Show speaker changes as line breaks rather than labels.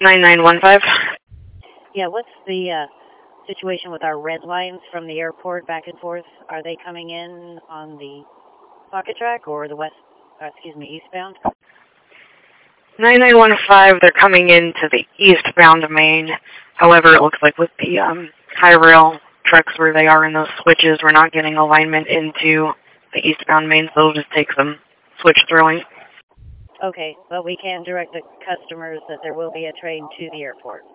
9915.
Yeah, what's the situation with our red lines from the airport back and forth? Are they coming in on the pocket track or the eastbound?
9915, they're coming into the eastbound main. However, it looks like with the high rail trucks where they are in those switches, we're not getting alignment into the eastbound main, so it'll just take some switch throwing.
Okay, but we can direct the customers that there will be a train to the airport.